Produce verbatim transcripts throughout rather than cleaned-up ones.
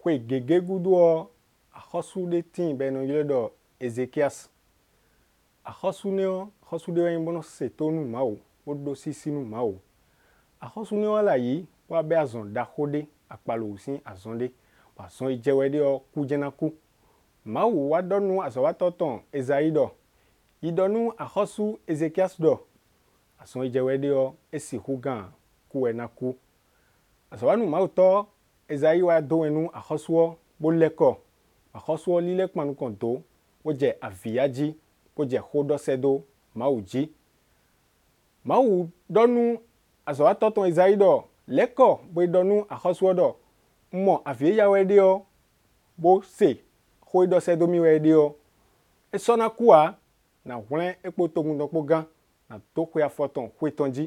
kwe gege gudo akhosu de tin be no yedo Ezekias akhosu ne akhosu de yin bono setonu mawo bodo sisinu mawo akhosu ne wala yi wa be azon da khode apalo sin azonde wa son ijewe de o kujenaku mawo wa donu asawa toton Ezaido idonu akhosu Ezekias do ason ijewe de o esi hugan kuenaku asawa nu mawo to Ezai wa do enu akhosu bo leko akhosu lile kpanu kan to wo je aviaji wo je hodo sedo mawo ji mawo donu asawa toton Ezai do leko bo donu akhosu do mo avia we de o bo se hodo sedo mi we de o esona kuwa na hwen epo togun do gan na to kwa foton kwetonji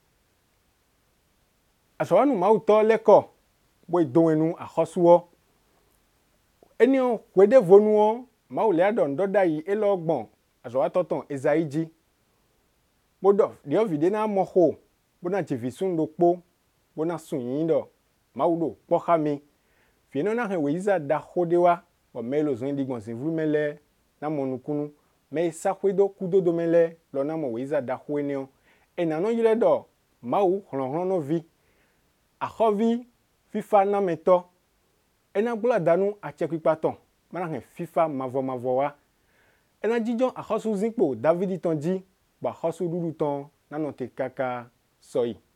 asawa nu mawo to leko bo do enu akhosu eni o kwede vonu o mawo le adon doda yi elogbon asawa toton Ezai ji bodo dio vide na moho bona jivisun do po bona sun yin do mawo do po khami fino na hen we iza da hodewa o melo zon digbon sin vru mele na monukunu me sa kwedo kudodo mele lo na mo we iza da hoeni o enano yire do mawo hron hron no vi akhovi fifa na meto ena gbula danu achekwipaton mana hen fifa mavo mavo wa ena jijon akhosu zinpo Davidi tonji ba akhosu dudu ton nano te kaka soyi